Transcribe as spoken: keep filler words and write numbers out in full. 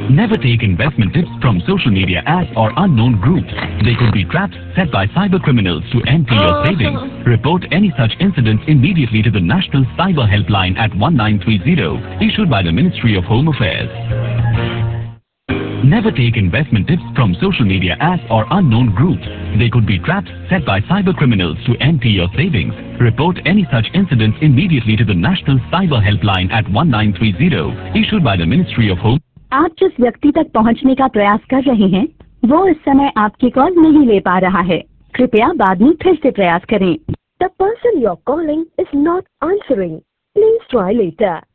Never take investment tips from social media apps or unknown groups. They could be traps set by cyber criminals to empty your savings. Report any such incidents immediately to the National Cyber Helpline at one nine three zero, issued by the Ministry of Home Affairs. Never take investment tips from social media apps or unknown groups. They could be traps set by cyber criminals to empty your savings. Report any such incidents immediately to the National Cyber Helpline at one nine three zero, issued by the Ministry of Home. आप जिस व्यक्ति तक पहुंचने का प्रयास कर रहे हैं वो इस समय आपकी कॉल नहीं ले पा रहा है। कृपया बाद में फिर से प्रयास करें। The person you're calling is not answering. Please try later.